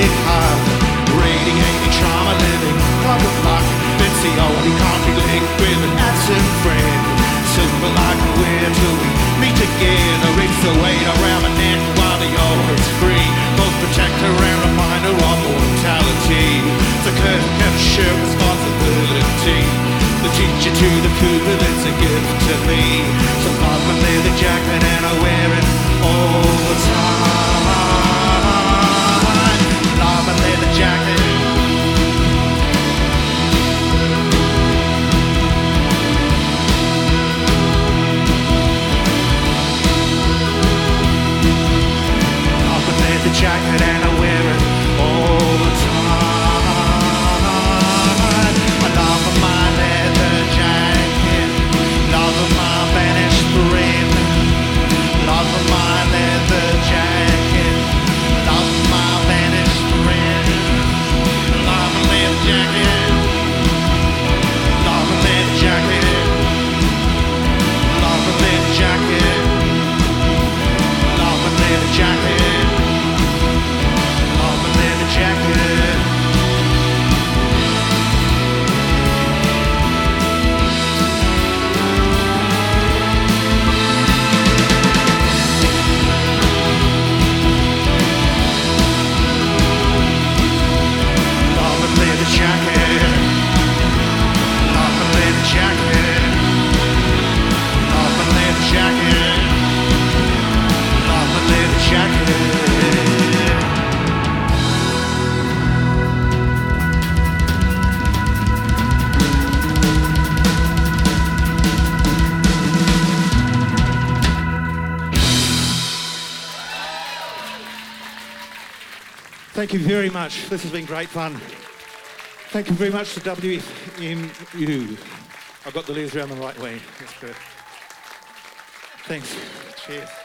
it hard. Radiating trauma, living like a block. It's the only concrete link with an absent friend. Super like a weird till we meet again. I reach the weight around my neck while the old is free. Both protector and reminder of mortality. It's a curse, never share responsibility. The teacher to the cougar, that's a gift to me. So love my leather jacket and I wear it all the time. Love my leather jacket. Love my leather jacket and I wear it all the time. I love my leather jacket. Love my vanished friend. Love my leather jacket. Love my vanished friend. Love my leather jacket. Love my leather jacket. Love my leather jacket. Love my leather jacket. Love my leather jacket. Love my leather jacket. Love my leather jacket. Love my leather jacket. Love my leather jacket. Thank you very much. This has been great fun. Thank you very much to WFMU. I got the letters around the right way. That's good. Thanks. Cheers.